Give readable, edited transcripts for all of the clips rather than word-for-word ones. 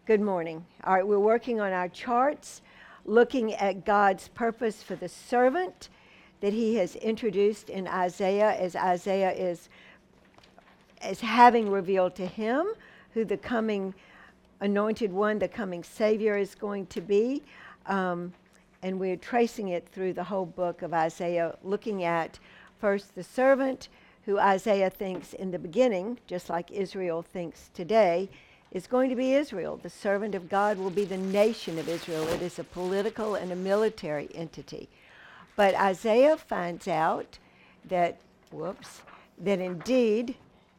Good morning. All right, we're working on our charts, looking at God's purpose for the servant that he has introduced in Isaiah, as Isaiah is having revealed to him who the coming anointed one, the coming Savior is going to be. And we're tracing it through the whole book of Isaiah, looking at first the servant, who Isaiah thinks in the beginning, just like Israel thinks today, is going to be Israel. The servant of God will be the nation of Israel. It is a political and a military entity. But Isaiah finds out that, that indeed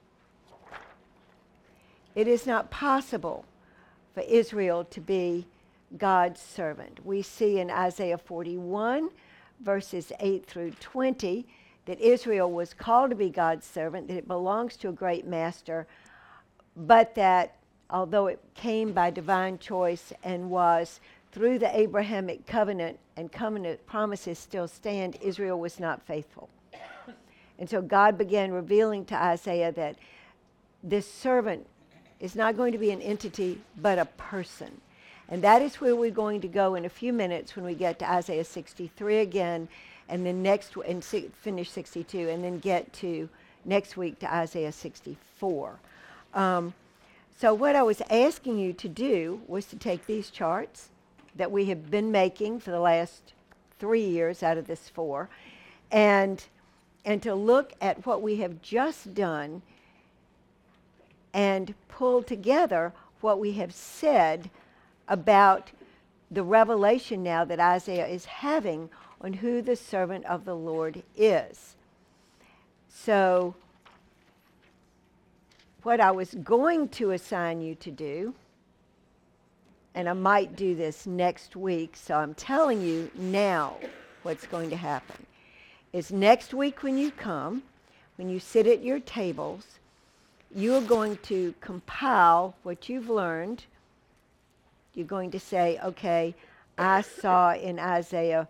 it is not possible for Israel to be God's servant. We see in Isaiah 41, verses 8 through 20, that Israel was called to be God's servant, that it belongs to a great master, but that although it came by divine choice and was through the Abrahamic covenant, and covenant promises still stand, Israel was not faithful. And so God began revealing to Isaiah that this servant is not going to be an entity, but a person. And that is where we're going to go in a few minutes when we get to Isaiah 63 again, and then finish 62, and then get to next week to Isaiah 64. So what I was asking you to do was to take these charts that we have been making for the last 3 years out of this 4, and to look at what we have just done and pull together what we have said about the revelation now that Isaiah is having on who the servant of the Lord is. So what I was going to assign you to do, and I might do this next week, so I'm telling you now what's going to happen, is next week when you come, when you sit at your tables, you are going to compile what you've learned. You're going to say, okay, I saw in Isaiah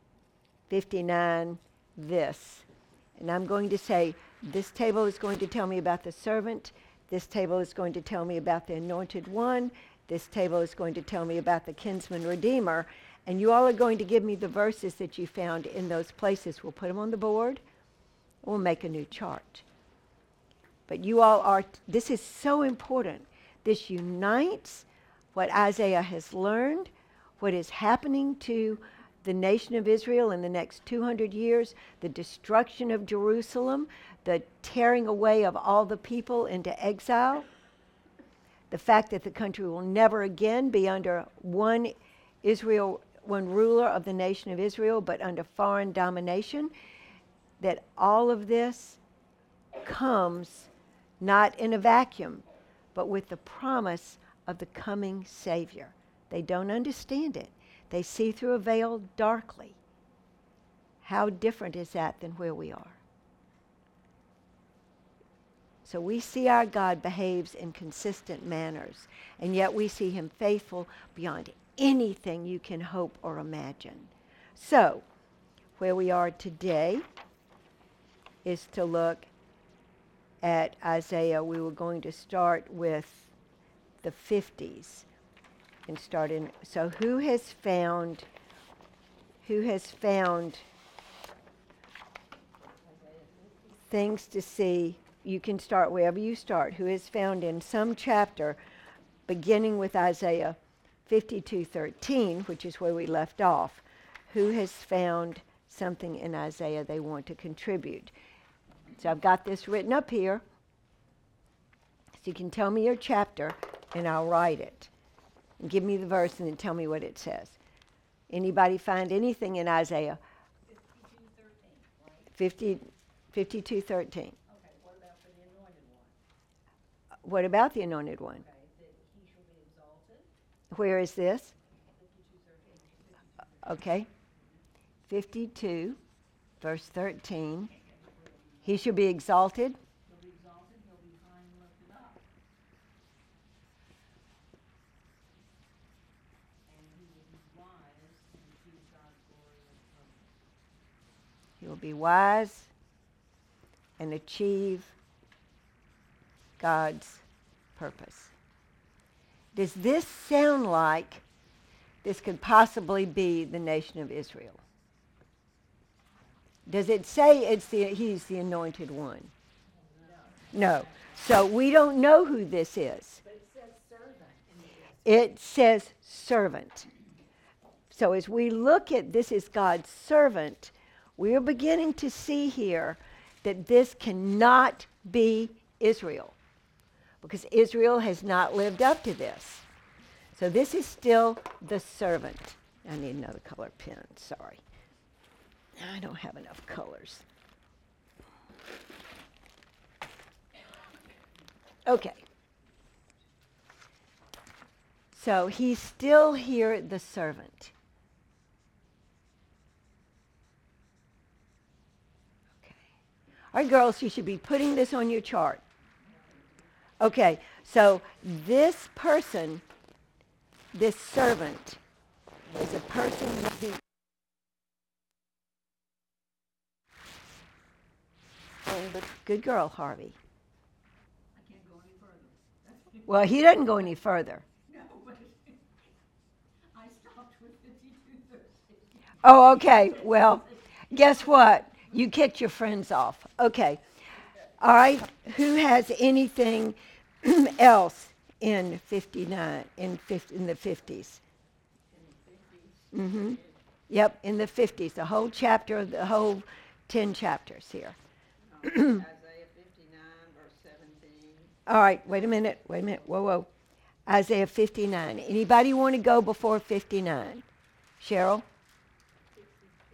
59 this. And I'm going to say, this table is going to tell me about the servant. This table is going to tell me about the anointed one. This table is going to tell me about the kinsman redeemer. And you all are going to give me the verses that you found in those places. We'll put them on the board. We'll make a new chart. But you all are, this is so important. This unites what Isaiah has learned, what is happening to the nation of Israel in the next 200 years, the destruction of Jerusalem, the tearing away of all the people into exile, the fact that the country will never again be under one ruler of the nation of Israel, but under foreign domination, that all of this comes not in a vacuum, but with the promise of the coming Savior. They don't understand it. They see through a veil darkly. How different is that than where we are? So we see our God behaves in consistent manners, and yet we see him faithful beyond anything you can hope or imagine. So, where we are today is to look at Isaiah. We were going to start with the 50s and start in. So who has found things to see? You can start wherever you start. Who has found in some chapter, beginning with Isaiah 52:13, which is where we left off, who has found something in Isaiah they want to contribute? So I've got this written up here. So you can tell me your chapter, and I'll write it. And give me the verse, and then tell me what it says. Anybody find anything in Isaiah? 52:13. 52:13. What about the anointed one? Okay, that he shall be exalted. Where is this? 52:13. Okay. 52, verse 13. He shall be exalted. He'll be exalted, he'll be high and lifted up. And he will be wise and achieve God's glorious purpose. He will be wise and achieve God's purpose. Does this sound like this could possibly be the nation of Israel? Does it say he's the anointed one? No. So we don't know who this is. But it says servant. It says servant. So as we look at this is God's servant, we are beginning to see here that this cannot be Israel, because Israel has not lived up to this. So this is still the servant. I need another color pen, sorry. I don't have enough colors. Okay. So he's still here, the servant. Okay. All right, girls, you should be putting this on your chart. Okay, so this person, this servant, is a person who... Good girl, Harvey. I can't go any further. Well, he doesn't go any further. No, but I stopped with 52:30. Oh, okay. Well, guess what? You kicked your friends off. Okay. All right. Who has anything else in 59, in the 50s? Mm-hmm. Yep, in the 50s. The whole chapter, the whole 10 chapters here. Isaiah 59, verse 17. All right, wait a minute. Whoa. Isaiah 59. Anybody want to go before 59? Cheryl? 62,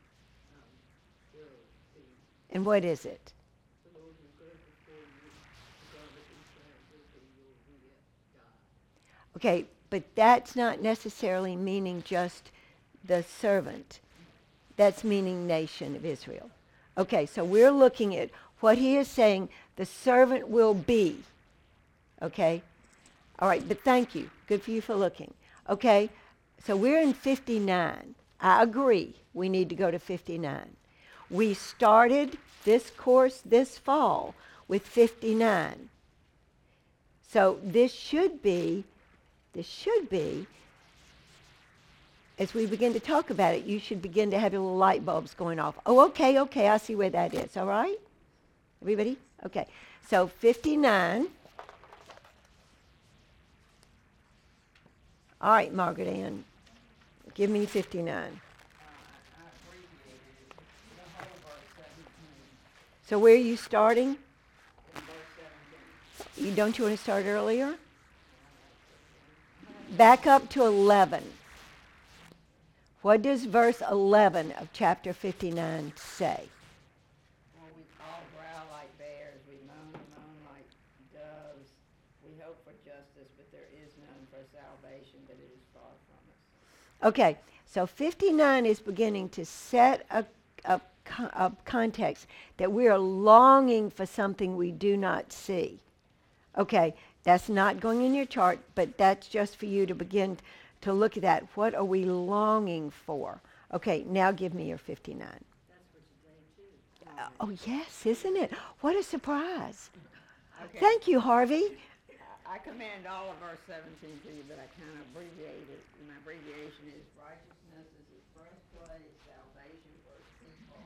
And what is it? for those who go before you, regardless of translation, you'll be God. Okay, but that's not necessarily meaning just the servant. That's meaning nation of Israel. Okay, so we're looking at what he is saying the servant will be. Okay? All right, but thank you. Good for you for looking. Okay, so we're in 59. I agree we need to go to 59. We started this course this fall with 59. So this should be, as we begin to talk about it, you should begin to have your little light bulbs going off. Oh, okay, I see where that is. All right? Everybody? Okay. So 59. All right, Margaret Ann. Give me 59. I abbreviated it, the whole verse 17. So where are you starting? In verse 17. Don't you want to start earlier? Back up to 11. What does verse 11 of chapter 59 say? For we all growl like bears, we moan like doves. We hope for justice, but there is none, for salvation, but it is far from us. Okay, so 59 is beginning to set a context that we are longing for something we do not see. Okay, that's not going in your chart, but that's just for you to begin to look at that. What are we longing for? Okay, now give me your 59. That's for today, too. Oh, yes, isn't it? What a surprise. Okay. Thank you, Harvey. I commend all of verse 17 to you, but I kind of abbreviated it. And my abbreviation is righteousness is his breastplate, salvation for his people.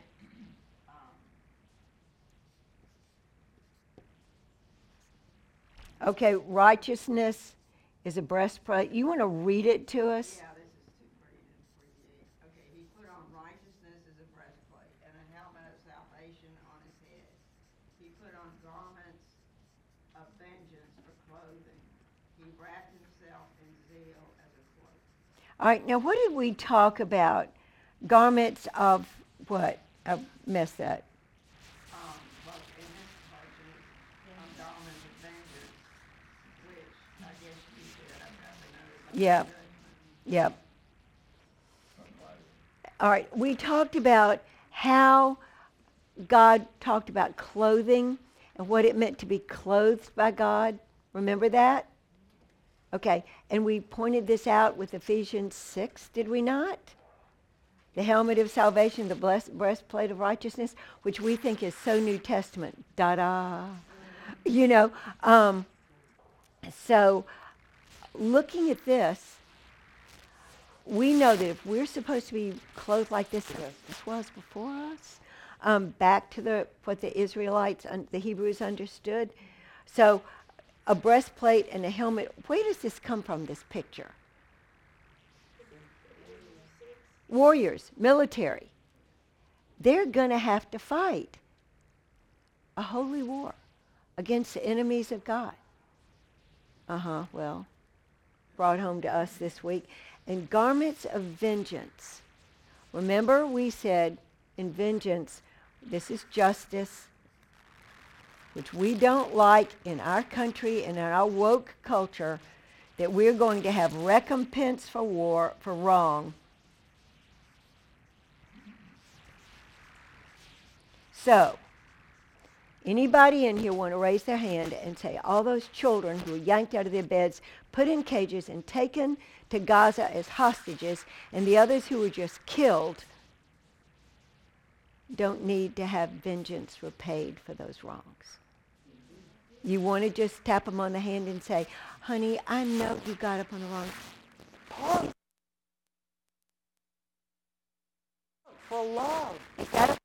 Okay, righteousness is a breastplate. You want to read it to us? Yeah, this is too pretty to abbreviate. Okay, he put on righteousness as a breastplate and a helmet of salvation on his head. He put on garments of vengeance for clothing. He wrapped himself in zeal as a cloak. All right, now what did we talk about? Garments of what? I messed that. Well, in this portion, garments of vengeance, which I guess you said I've got to know. Yeah. Yep. All right, we talked about how God talked about clothing and what it meant to be clothed by God. Remember that? Okay, and we pointed this out with Ephesians 6, did we not? The helmet of salvation, the breastplate of righteousness, which we think is so New Testament. Da-da. You know, so looking at this, we know that if we're supposed to be clothed like this was before us, back to what the Israelites, the Hebrews understood. So a breastplate and a helmet, where does this come from, this picture? Warriors, military. They're going to have to fight a holy war against the enemies of God. Well, brought home to us this week. And garments of vengeance. Remember we said in vengeance, this is justice, which we don't like in our country and in our woke culture, that we're going to have recompense for wrong. So, anybody in here want to raise their hand and say all those children who were yanked out of their beds, put in cages, and taken to Gaza as hostages, and the others who were just killed, don't need to have vengeance repaid for those wrongs? You want to just tap them on the hand and say, honey, I know you got up on the wrong path. For love. Is that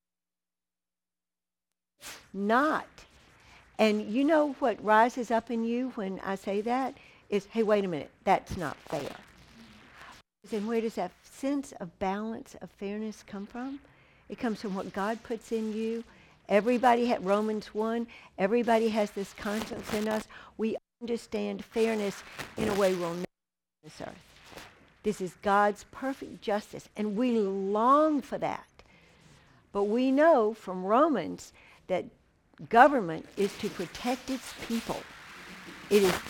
not? And you know what rises up in you when I say that is, hey, wait a minute, that's not fair. And where does that sense of balance, of fairness come from? It comes from what God puts in you. Everybody had Romans 1. Everybody has this conscience in us. We understand fairness in a way we'll never on this earth. This is God's perfect justice, and we long for that. But we know from Romans that government is to protect its people. It is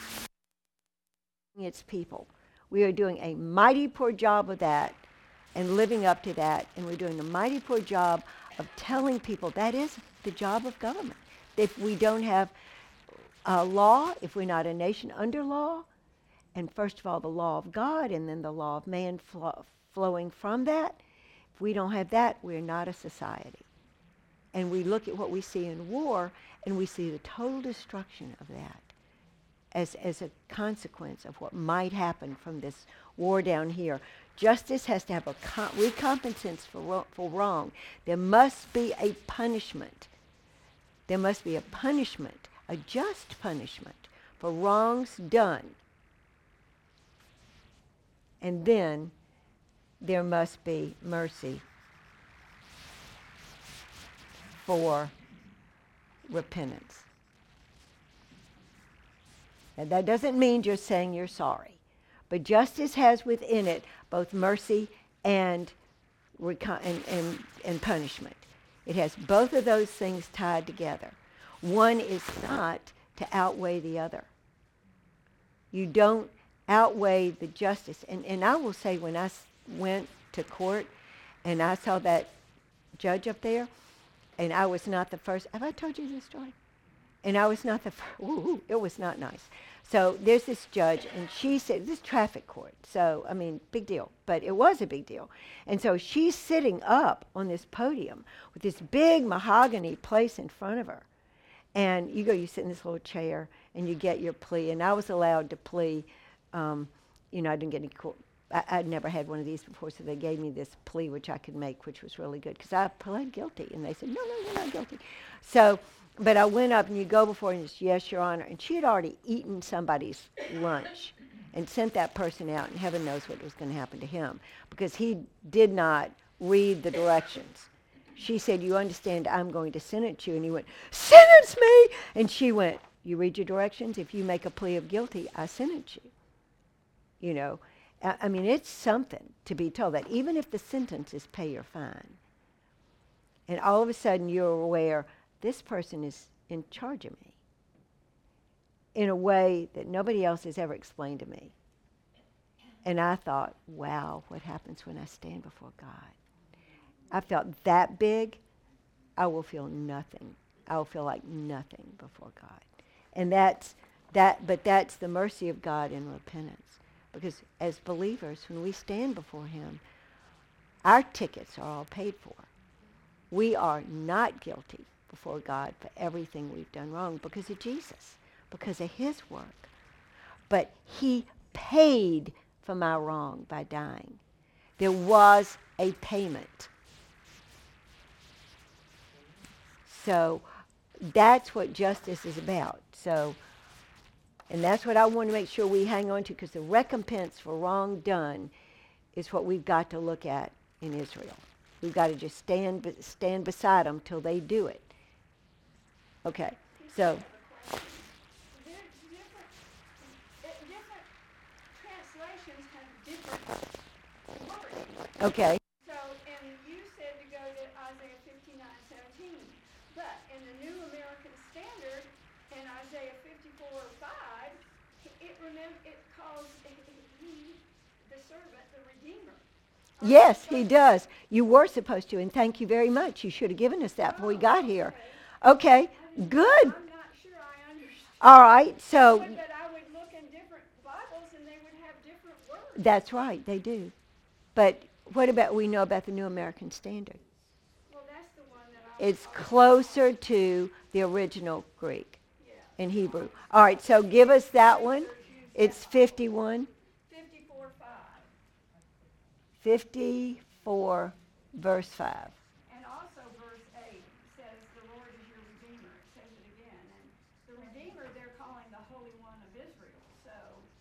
its people. We are doing a mighty poor job of that and living up to that, and we're doing a mighty poor job of telling people that is the job of government. If we don't have law, if we're not a nation under law, and first of all the law of God and then the law of man flowing from that, if we don't have that, we're not a society. And we look at what we see in war, and we see the total destruction of that as a consequence of what might happen from this war down here. Justice has to have a recompensance for wrong. There must be a punishment. There must be a punishment, a just punishment for wrongs done. And then there must be mercy for repentance. And that doesn't mean just saying you're sorry. But justice has within it both mercy and punishment. It has both of those things tied together. One is not to outweigh the other. You don't outweigh the justice. And I will say, when I went to court and I saw that judge up there, and I was not the first. Have I told you this story? And I was not the first. It was not nice. So there's this judge, and she said, this is traffic court. So, I mean, big deal. But it was a big deal. And so she's sitting up on this podium with this big mahogany place in front of her. And you sit in this little chair, and you get your plea. And I was allowed to plea. I didn't get any court. I'd never had one of these before, so they gave me this plea, which I could make, which was really good, because I pled guilty. And they said, no, you're not guilty. So, but I went up, and you go before, and it's, yes, Your Honor. And she had already eaten somebody's lunch and sent that person out, and heaven knows what was going to happen to him, because he did not read the directions. She said, you understand, I'm going to sentence you. And he went, sentence me! And she went, you read your directions? If you make a plea of guilty, I sentence you. You know, I mean, it's something to be told that even if the sentence is pay or fine, and all of a sudden you're aware this person is in charge of me in a way that nobody else has ever explained to me. And I thought, wow, what happens when I stand before God? I felt that big, I will feel nothing. I will feel like nothing before God. And that's the mercy of God in repentance. Because as believers, when we stand before him, our tickets are all paid for. We are not guilty before God for everything we've done wrong because of Jesus, because of his work. but he paid for my wrong by dying. There was a payment. So that's what justice is about. So, and that's what I want to make sure we hang on to, because the recompense for wrong done is what we've got to look at in Israel. We've got to just stand beside them till they do it. Okay, so. Different translations have different words. Okay. So, and you said to go to Isaiah 59:17, but in the New American Standard, in Isaiah 54:5, it calls he, the servant, the Redeemer. Yes, he does. You were supposed to, and thank you very much. You should have given us that when we got here. Okay, good. I'm not sure I understand. All right, so But I would look in different Bibles and they would have different words. that's right, they do. But what about we know about the New American Standard? Well, that's the one that I It's closer to the original Greek yeah. in Hebrew. All right, so give us that one. It's 51. 54:5. 54, verse 5. And also verse 8 says, the Lord is your Redeemer. It says it again. And the Redeemer they're calling the Holy One of Israel. So,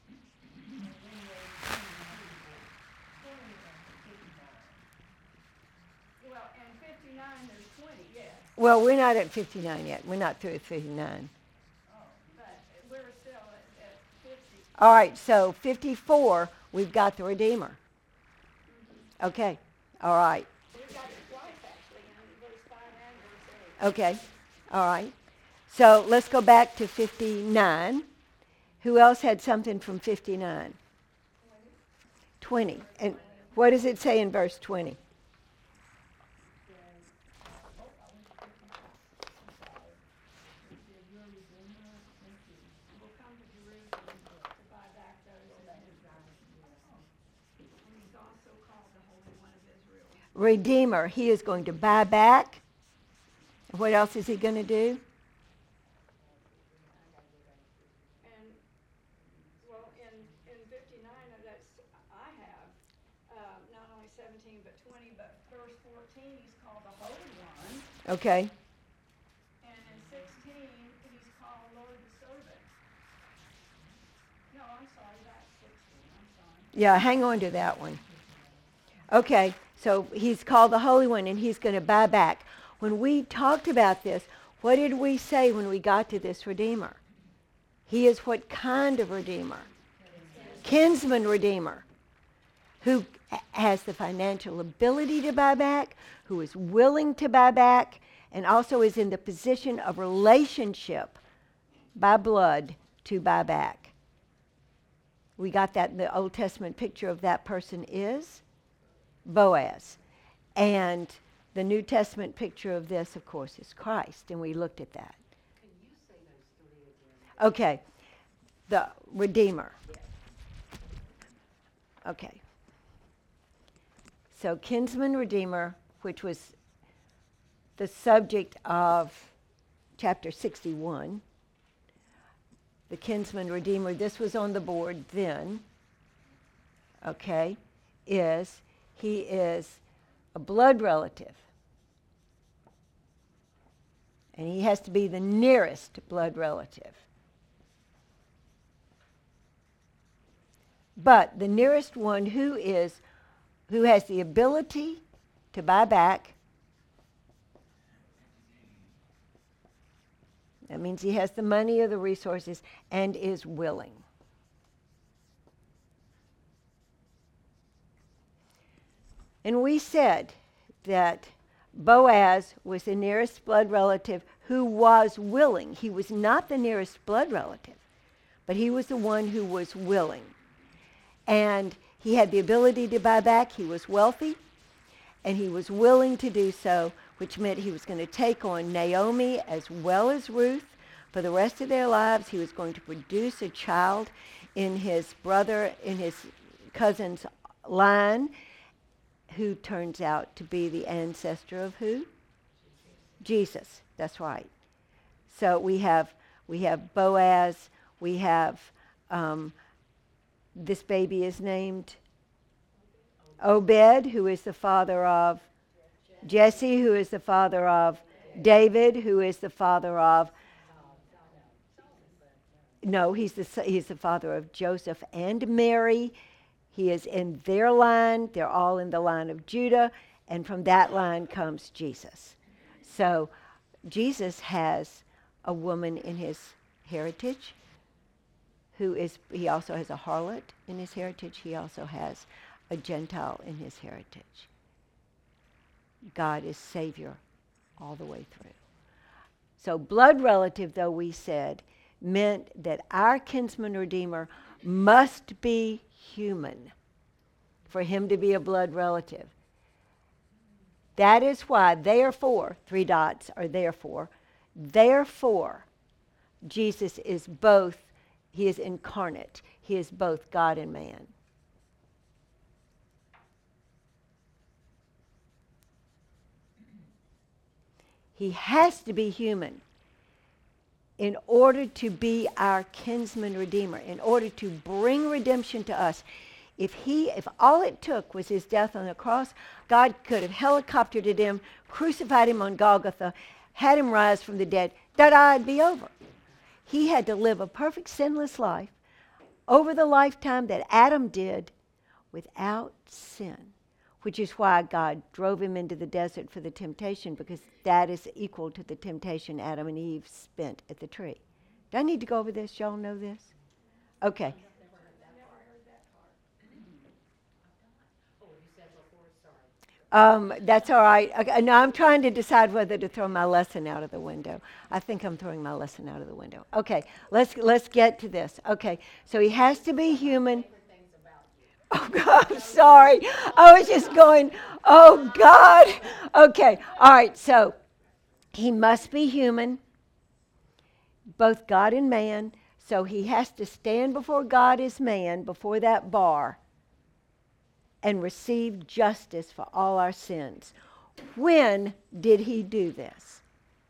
well, and 59 there's 20, yes. Well, we're not at 59 yet. We're not through at 59. But we're still at 50. All right, so 54, we've got the Redeemer. Okay, all right. We've got it twice actually in verse 5 and verse 8. Okay, all right. So let's go back to 59. Who else had something from 59? 20. And what does it say in verse 20? We'll come to Jerusalem to buy back those in Israel. And he's also called the Holy One of Israel. Redeemer. He is going to buy back. What else is he going to do? And, well, in 59, that's, I have, not only 17 but 20, but verse 14, he's called the Holy One. Okay. And in 16, he's called Lord the Servant. No, I'm sorry, that's 16, I'm sorry. Yeah, hang on to that one. Okay, so he's called the Holy One, and he's going to buy back. When we talked about this, what did we say when we got to this Redeemer? He is what kind of Redeemer? Kinsman Redeemer, who has the financial ability to buy back, who is willing to buy back, and also is in the position of relationship by blood to buy back. We got that in the Old Testament picture of that person is Boaz. And the New Testament picture of this, of course, is Christ, and we looked at that. Can you say those three again? Okay, the Redeemer. Okay. So kinsman Redeemer, which was the subject of chapter 61. The kinsman Redeemer, this was on the board then, okay, he is a blood relative. And he has to be the nearest blood relative. But the nearest one who has the ability to buy back, that means he has the money or the resources and is willing. And we said that Boaz was the nearest blood relative who was willing. He was not the nearest blood relative, but he was the one who was willing. And he had the ability to buy back. He was wealthy, and he was willing to do so, which meant he was going to take on Naomi as well as Ruth for the rest of their lives. He was going to produce a child in his cousin's line, who turns out to be the ancestor of who? Jesus. That's right. So we have Boaz, we have This baby is named Obed, who is the father of Jesse, who is the father of David, who is the father of no, he's the father of Joseph and Mary. He is in their line. They're all in the line of Judah, and from that line comes Jesus. So Jesus has a woman in his heritage he also has a harlot in his heritage. He also has a Gentile in his heritage. God is Savior all the way through. So blood relative, though we said, meant that our kinsman redeemer must be human for him to be a blood relative. That is why, therefore, 3 dots are therefore, Jesus is both, he is incarnate. He is both God and man. He has to be human in order to be our kinsman redeemer, in order to bring redemption to us. If all it took was his death on the cross, God could have helicoptered him, crucified him on Golgotha, had him rise from the dead. It'd be over. He had to live a perfect sinless life over the lifetime that Adam did without sin, which is why God drove him into the desert for the temptation, because that is equal to the temptation Adam and Eve spent at the tree. Do I need to go over this? Y'all know this? Okay. That's all right. Okay, now I'm trying to decide whether to throw my lesson out of the window. I think I'm throwing my lesson out of the window. Okay, let's get to this. Okay, so he has to be human. Oh God, I'm sorry. I was just going, oh God. Okay, all right, so he must be human, both God and man. So he has to stand before God as man, before that bar, and receive justice for all our sins. When did he do this?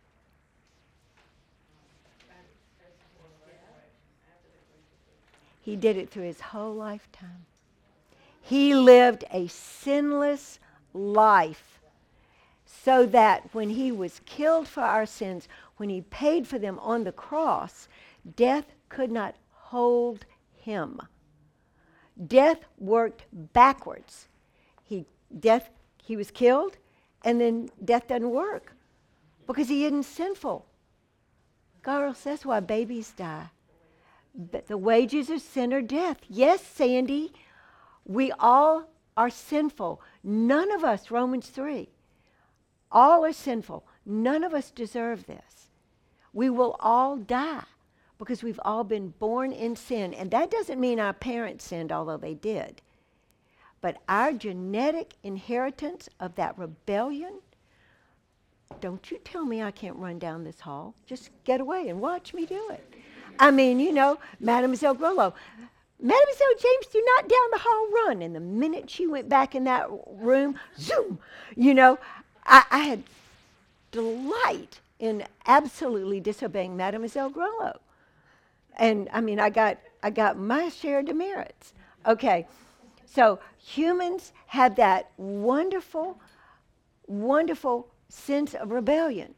He did it through his whole lifetime. He lived a sinless life so that when he was killed for our sins, when he paid for them on the cross, death could not hold him. Death worked backwards. He was killed, and then death doesn't work because he isn't sinful. God says why babies die. But the wages of sin are death. Yes, Sandy, we all are sinful. None of us, Romans 3, all are sinful. None of us deserve this. We will all die, because we've all been born in sin. And that doesn't mean our parents sinned, although they did. But our genetic inheritance of that rebellion, don't you tell me I can't run down this hall. Just get away and watch me do it. I mean, Mademoiselle Grollo. Mademoiselle James, do not down the hall run. And the minute she went back in that room, zoom, I had delight in absolutely disobeying Mademoiselle Grollo. And I mean, I got my share of demerits. Okay, so humans have that wonderful, wonderful sense of rebellion.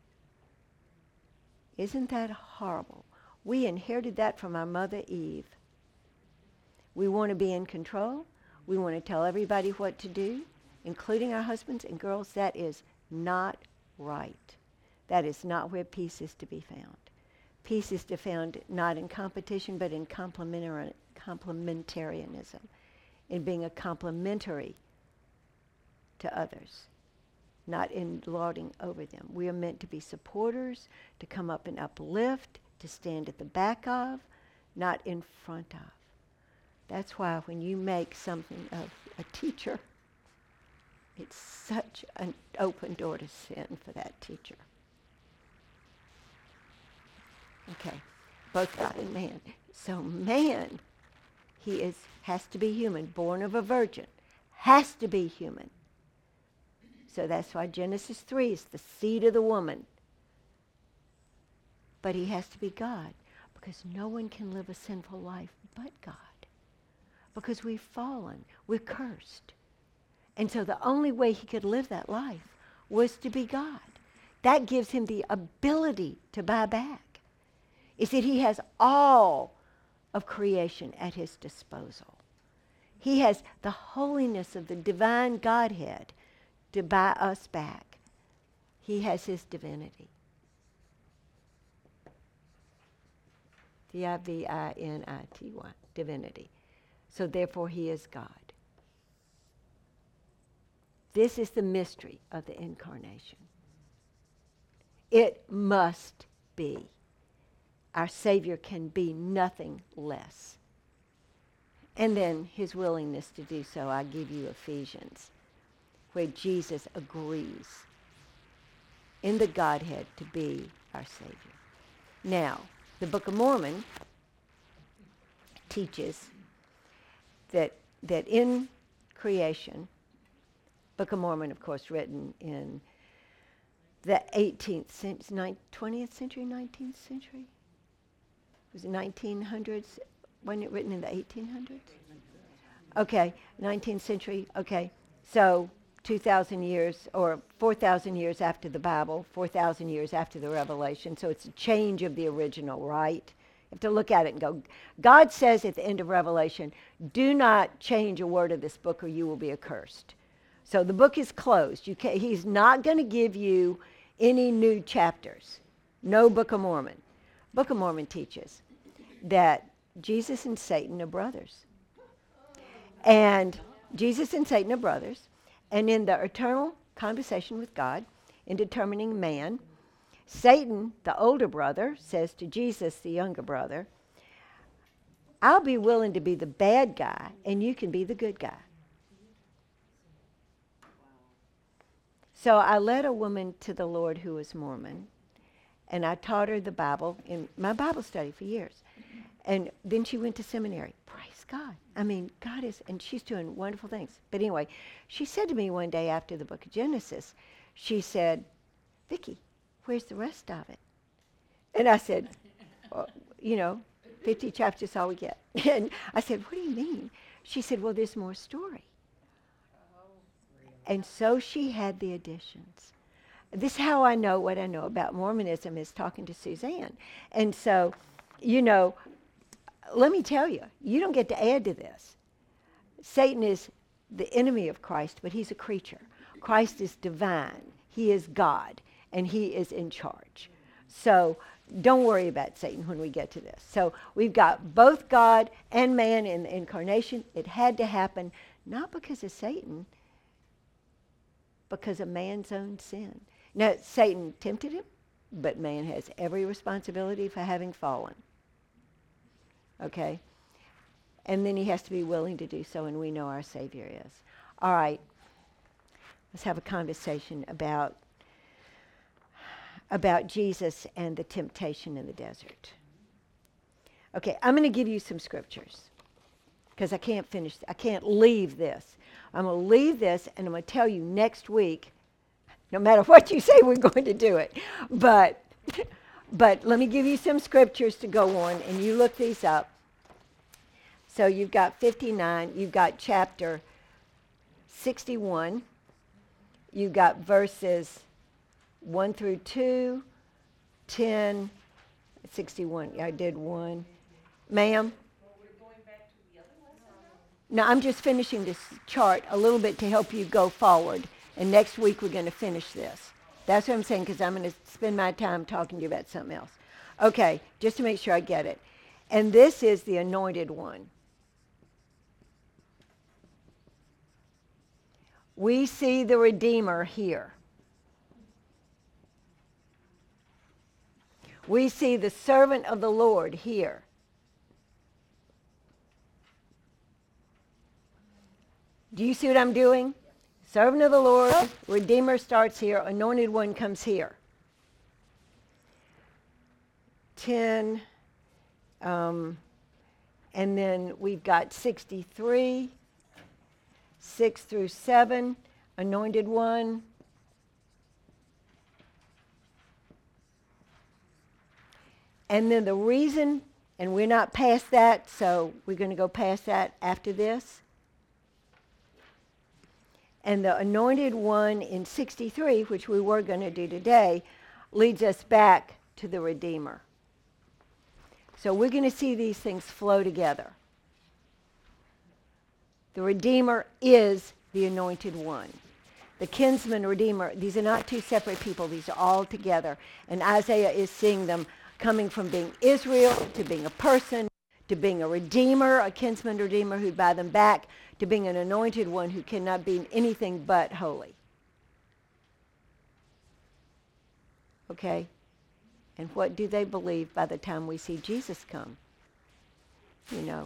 Isn't that horrible? We inherited that from our mother Eve. We want to be in control. We want to tell everybody what to do, including our husbands and girls. That is not right. That is not where peace is to be found. Peace is to be found not in competition, but in complementarianism, in being a complementary to others, not in lording over them. We are meant to be supporters, to come up and uplift, to stand at the back of, not in front of. That's why when you make something of a teacher, it's such an open door to sin for that teacher. Okay, both God and man. So man, he has to be human, born of a virgin, has to be human. So that's why Genesis 3 is the seed of the woman. But he has to be God, Because no one can live a sinful life but God. Because we've fallen. We're cursed. And so the only way he could live that life was to be God. That gives him the ability to buy back. Is that he has all of creation at his disposal. He has the holiness of the divine Godhead to buy us back. He has his divinity. Divinity, divinity. So therefore he is God. This is the mystery of the incarnation. It must be. Our Savior can be nothing less. And then his willingness to do so. I give you Ephesians, where Jesus agrees in the Godhead to be our Savior. Now, the Book of Mormon teaches that in creation, Book of Mormon, of course, written in the 18th century, 20th century, 19th century? Was it 1900s? Wasn't it written in the 1800s? Okay, 19th century. Okay, so 2,000 years or 4,000 years after the Bible, 4,000 years after the Revelation. So it's a change of the original, right? You have to look at it and go, God says at the end of Revelation, do not change a word of this book or you will be accursed. So the book is closed. He's not going to give you any new chapters. No Book of Mormon. Book of Mormon teaches that Jesus and Satan are brothers. And Jesus and Satan are brothers. And in the eternal conversation with God, in determining man, Satan, the older brother, says to Jesus, the younger brother, I'll be willing to be the bad guy and you can be the good guy. So I led a woman to the Lord who was Mormon, and I taught her the Bible in my Bible study for years. And then she went to seminary. Praise God. I mean, God is, and she's doing wonderful things. But anyway, she said to me one day after the book of Genesis, she said, Vicki, where's the rest of it? And I said, well, 50 chapters is all we get. And I said, what do you mean? She said, well, there's more story. And so she had the additions. This is how I know what I know about Mormonism is talking to Suzanne. And so, let me tell you, you don't get to add to this. Satan is the enemy of Christ, but he's a creature. Christ is divine. He is God, and he is in charge. So don't worry about Satan when we get to this. So we've got both God and man in the incarnation. It had to happen, not because of Satan, because of man's own sin. Now, Satan tempted him, but man has every responsibility for having fallen. Okay? And then he has to be willing to do so, and we know our Savior is. All right. Let's have a conversation about Jesus and the temptation in the desert. Okay, I'm going to give you some scriptures because I can't leave this. I'm going to leave this, and I'm going to tell you next week, no matter what you say, we're going to do it. But let me give you some scriptures to go on, and you look these up. So you've got 59, you've got chapter 61, you've got verses 1 through 2, 10, 61. I did one. Ma'am? No, I'm just finishing this chart a little bit to help you go forward. And next week we're going to finish this. That's what I'm saying, because I'm going to spend my time talking to you about something else. Okay, just to make sure I get it. And this is the anointed one. We see the Redeemer here. We see the servant of the Lord here. Do you see what I'm doing? Servant of the Lord, Redeemer starts here, anointed one comes here. 10, and then we've got 63, 6 through 7, anointed one. And then the reason And we're not past that, so we're going to go past that after this. And the anointed one in 63, which we were going to do today, leads us back to the Redeemer. So we're going to see these things flow together. The Redeemer is the anointed one. The kinsman Redeemer, these are not two separate people. These are all together. And Isaiah is seeing them coming from being Israel to being a person, to being a Redeemer, a kinsman Redeemer who'd buy them back, to being an anointed one who cannot be anything but holy. Okay? And what do they believe by the time we see Jesus come? You know.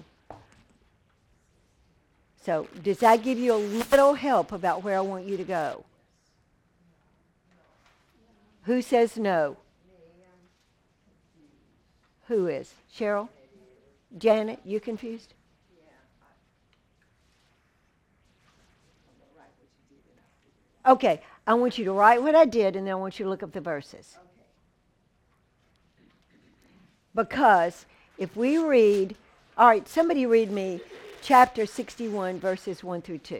So, does that give you a little help about where I want you to go? Who says no? Who is? Cheryl? Janet, you confused? Okay, I want you to write what I did, and then I want you to look up the verses. Because if we read, all right, somebody read me chapter 61, verses 1 through 2.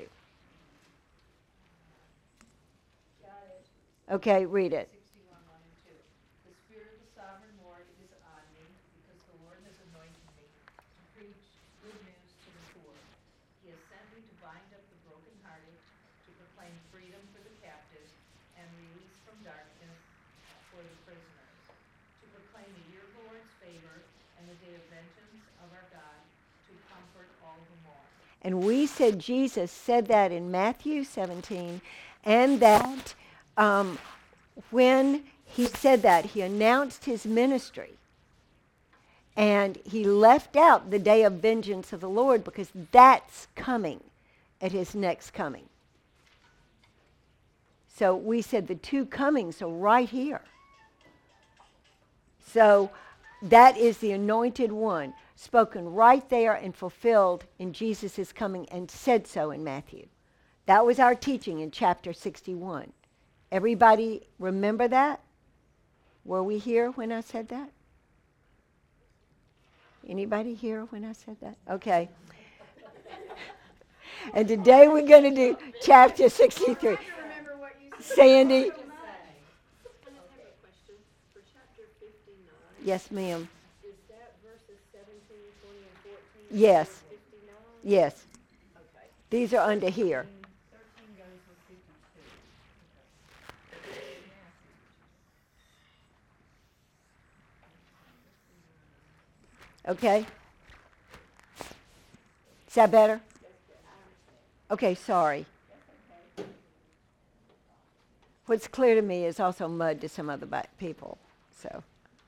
Okay, read it. 61, 1 and 2. The Spirit of the Sovereign Lord is on me, because the Lord has anointed me to preach good news to the poor. He has sent me to bind up the brokenhearted, to proclaim freedom for the captives, and release from darkness for the prisoners, to proclaim the year of the Lord's favor and the day of vengeance of our God, to comfort all the mourn. And we said Jesus said that in Matthew 17, and that when he said that, he announced his ministry. And he left out the day of vengeance of the Lord because that's coming at his next coming. So we said the two comings are right here. So that is the anointed one, spoken right there and fulfilled in Jesus' coming, and said so in Matthew. That was our teaching in chapter 61. Everybody remember that? Were we here when I said that? Anybody here when I said that? Okay. And today we're going to do chapter 63. Remember what you said. Sandy? I have a question. For chapter 59, Yes, ma'am. is that verses 17, 20, and 14? Yes. 59? Yes. Okay. These are under here. 13 goes with 52. Okay? Is that better? Okay, sorry. What's clear to me is also mud to some other people. So,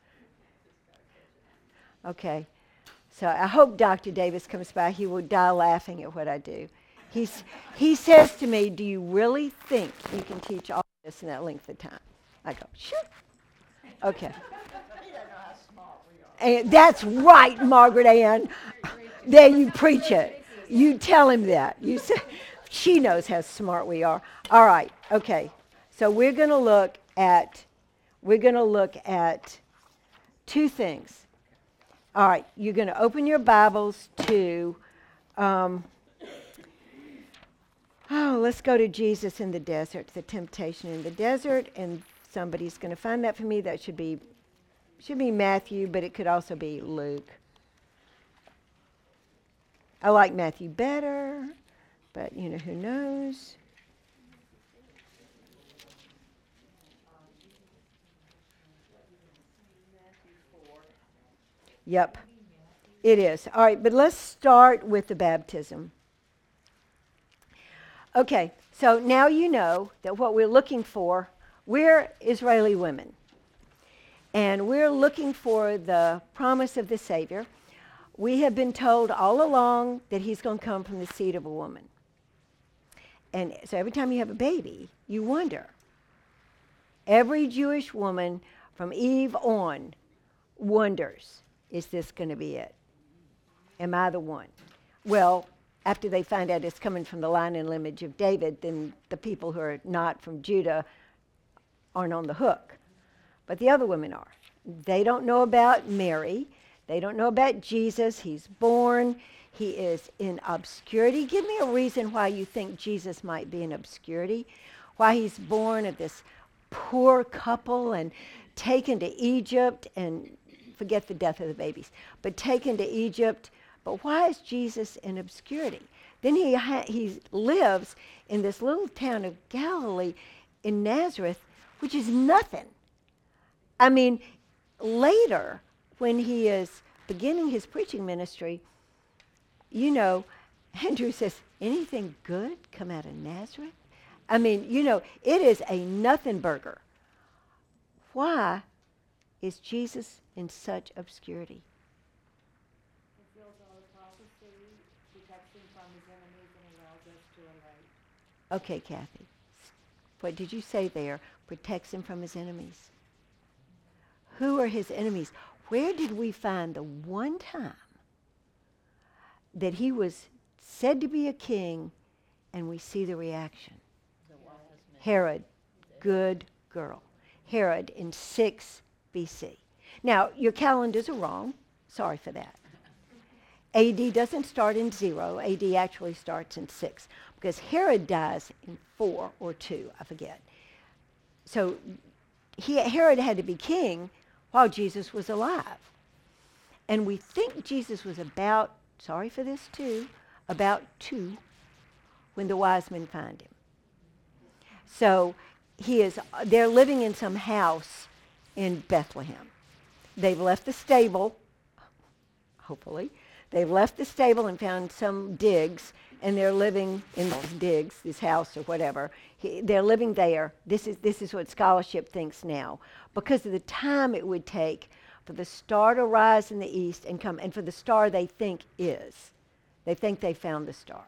okay. So I hope Dr. Davis comes by. He will die laughing at what I do. He says to me, "Do you really think you can teach all this in that length of time?" I go, "Sure." Okay. And that's right, Margaret Ann. There you preach it. You tell him that. You say, she knows how smart we are. All right. Okay. So we're going to look at two things. All right. You're going to open your Bibles to let's go to Jesus in the desert, the temptation in the desert, and somebody's going to find that for me. That should be Matthew, but it could also be Luke. I like Matthew better, but who knows? Yep, it is. All right, but let's start with the baptism. Okay, so now you know that what we're looking for, we're Israeli women. And we're looking for the promise of the Savior. We have been told all along that he's going to come from the seed of a woman. And so every time you have a baby, you wonder. Every Jewish woman from Eve on wonders, is this going to be it? Am I the one? Well, after they find out it's coming from the line and lineage of David, then the people who are not from Judah aren't on the hook. But the other women are. They don't know about Mary. They don't know about Jesus. He's born. He is in obscurity. Give me a reason why you think Jesus might be in obscurity. Why he's born of this poor couple and taken to Egypt, and forget the death of the babies, but taken to Egypt. But why is Jesus in obscurity? Then he lives in this little town of Galilee in Nazareth, which is nothing. I mean, later, when he is beginning his preaching ministry, you know, Andrew says, anything good come out of Nazareth? I mean, you know, it is a nothing burger. Why is Jesus in such obscurity? Fulfills all the prophecy, protects him from his enemies, and allows us to relate. Okay, Kathy. What did you say there? Protects him from his enemies. Who are his enemies? Where did we find the one time that he was said to be a king and we see the reaction? Herod, good girl. Herod in 6 BC. Now, your calendars are wrong. Sorry for that. AD doesn't start in 0. AD actually starts in 6 because Herod dies in 4 or 2, I forget. So Herod had to be king while Jesus was alive. And we think Jesus was about, sorry for this too, about 2 when the wise men find him. So they're living in some house in Bethlehem. They've left the stable, hopefully. They've left the stable and found some digs, and they're living in those digs, this house or whatever. They're living there. This is what scholarship thinks now, because of the time it would take for the star to rise in the east and come, and for the star they think is. They think they found the star.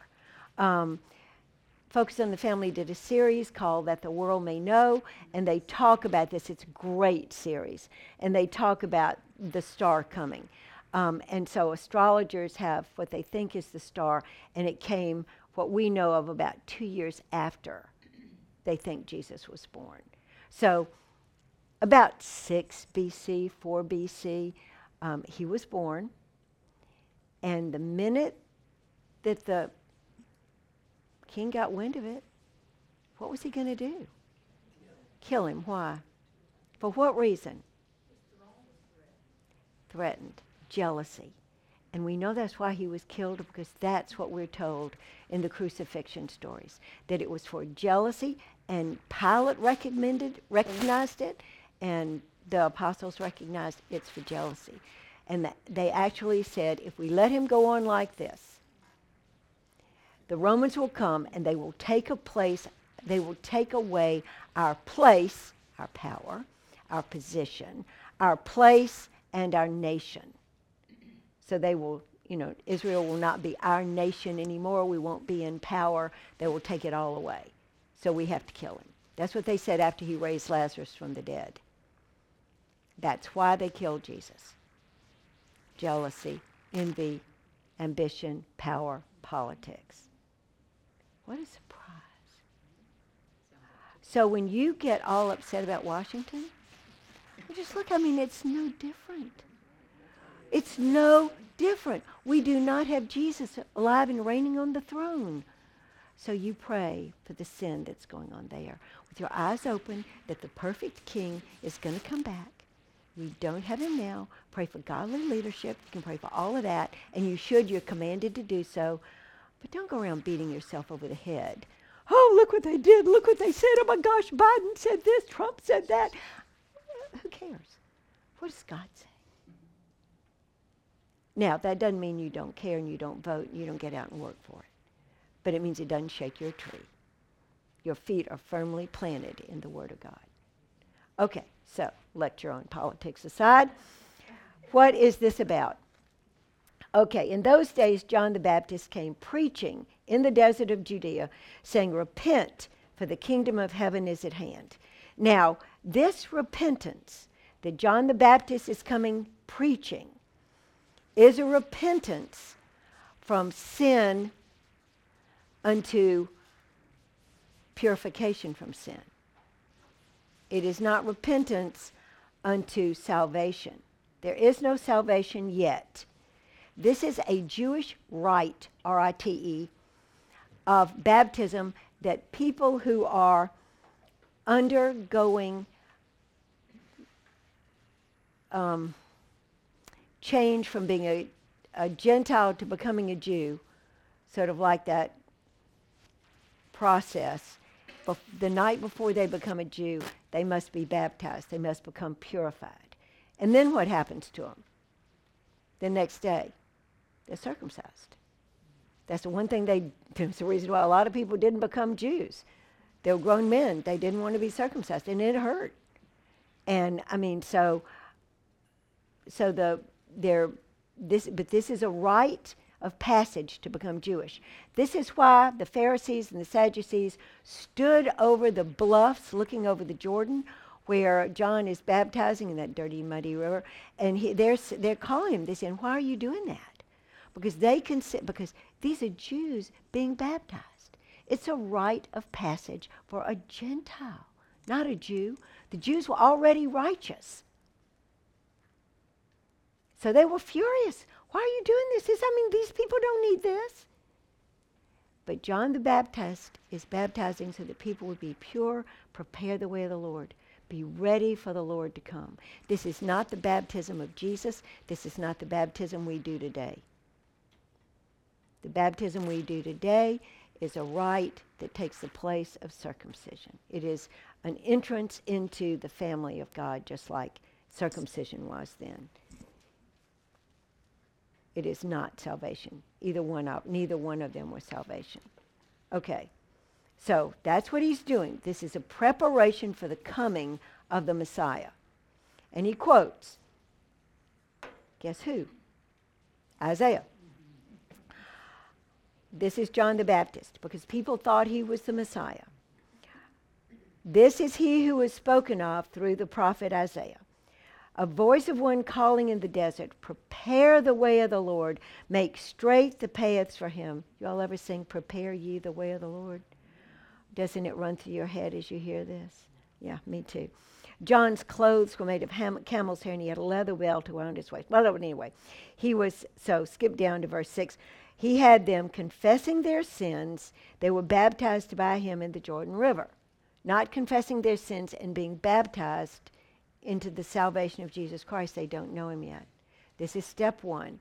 Focus on the Family did a series called That the World May Know, and they talk about this. It's a great series, and they talk about the star coming. And so astrologers have what they think is the star, and it came, what we know of, about 2 years after they think Jesus was born. So about 6 BC, 4 BC, he was born, and the minute that the king got wind of it, what was he going to do? Kill him. Why? For what reason? Threatened. Jealousy. And we know that's why he was killed, because that's what we're told in the crucifixion stories, that it was for jealousy, and Pilate recognized it, and the apostles recognized it's for jealousy. And they actually said, if we let him go on like this, the Romans will come and they will take away our place, our power, our position, our place, and our nation. So they will, Israel will not be our nation anymore. We won't be in power. They will take it all away. So we have to kill him. That's what they said after he raised Lazarus from the dead. That's why they killed Jesus. Jealousy, envy, ambition, power, politics. What a surprise. So when you get all upset about Washington, just look, it's no different. It's no different. We do not have Jesus alive and reigning on the throne. So you pray for the sin that's going on there, with your eyes open that the perfect king is going to come back. We don't have him now. Pray for godly leadership. You can pray for all of that, and you're commanded to do so. But don't go around beating yourself over the head. Oh, look what they did. Look what they said. Oh, my gosh, Biden said this. Trump said that. Who cares? What does God say? Now, that doesn't mean you don't care and you don't vote and you don't get out and work for it. But it means it doesn't shake your tree. Your feet are firmly planted in the Word of God. Okay, so lecture on politics aside. What is this about? Okay, in those days, John the Baptist came preaching in the desert of Judea, saying, repent, for the kingdom of heaven is at hand. Now, this repentance that John the Baptist is coming preaching is a repentance from sin unto purification from sin. It is not repentance unto salvation. There is no salvation yet. This is a Jewish rite, R-I-T-E, of baptism that people who are undergoing change from being a Gentile to becoming a Jew, sort of like that process, the night before they become a Jew, they must be baptized. They must become purified. And then what happens to them? The next day, they're circumcised. That's the one thing that's the reason why a lot of people didn't become Jews. They were grown men. They didn't want to be circumcised, and it hurt. And I mean, this is a rite of passage to become Jewish. This is why the Pharisees and the Sadducees stood over the bluffs looking over the Jordan where John is baptizing in that dirty, muddy river. And they're calling him. They're saying, why are you doing that? Because because these are Jews being baptized. It's a rite of passage for a Gentile, not a Jew. The Jews were already righteous. So they were furious. Why are you doing this? These people don't need this. But John the Baptist is baptizing so that people would be pure, prepare the way of the Lord, be ready for the Lord to come. This is not the baptism of Jesus. This is not the baptism we do today. The baptism we do today is a rite that takes the place of circumcision. It is an entrance into the family of God, just like circumcision was then. It is not salvation. Neither one of them was salvation. Okay, so that's what he's doing. This is a preparation for the coming of the Messiah. And he quotes, guess who? Isaiah. This is John the Baptist, because people thought he was the Messiah. This is he who was spoken of through the prophet Isaiah. A voice of one calling in the desert, prepare the way of the Lord, make straight the paths for him. You all ever sing, prepare ye the way of the Lord? Doesn't it run through your head as you hear this? Yeah, me too. John's clothes were made of camel's hair, and he had a leather belt around his waist. Well, anyway, skip down to verse 6. He had them confessing their sins. They were baptized by him in the Jordan River. Not confessing their sins and being baptized into the salvation of Jesus Christ. They don't know him yet. This is step one.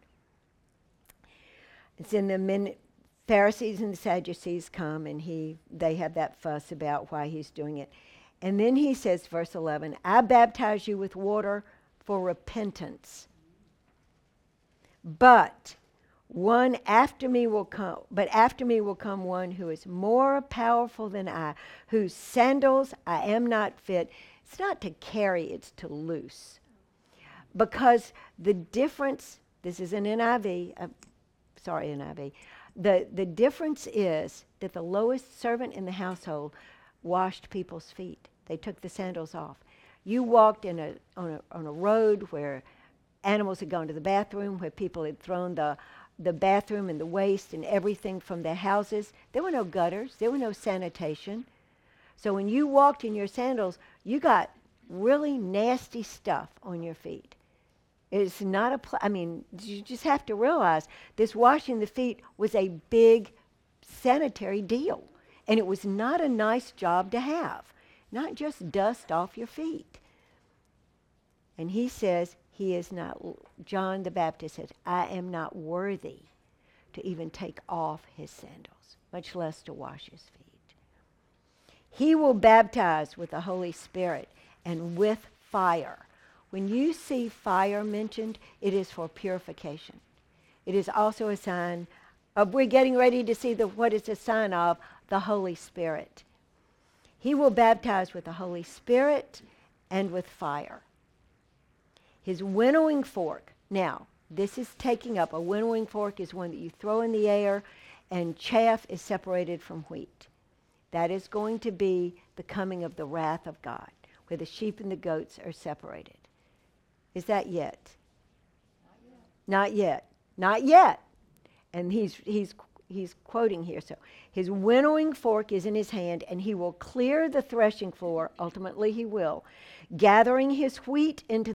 It's in the Pharisees and the Sadducees come, and they have that fuss about why he's doing it. And then he says, verse 11, I baptize you with water for repentance. But after me will come one who is more powerful than I, whose sandals I am not fit. It's not to carry, it's to loose. Because the difference, this is an NIV, NIV. The difference is that the lowest servant in the household washed people's feet. They took the sandals off. You walked on a road where animals had gone to the bathroom, where people had thrown the bathroom and the waste and everything from their houses. There were no gutters. There were no sanitation. So when you walked in your sandals, you got really nasty stuff on your feet. It's not you just have to realize this washing the feet was a big sanitary deal. And it was not a nice job to have. Not just dust off your feet. And he says, John the Baptist says, I am not worthy to even take off his sandals, much less to wash his feet. He will baptize with the Holy Spirit and with fire. When you see fire mentioned, it is for purification. It is also a sign of, we're getting ready to see what is a sign of the Holy Spirit. He will baptize with the Holy Spirit and with fire. His winnowing fork. Now, this is taking up. A winnowing fork is one that you throw in the air and chaff is separated from wheat. That is going to be the coming of the wrath of God, where the sheep and the goats are separated. Is that yet? Not yet. Not yet. And he's quoting here. So his winnowing fork is in his hand, and he will clear the threshing floor. Ultimately he will, gathering his wheat into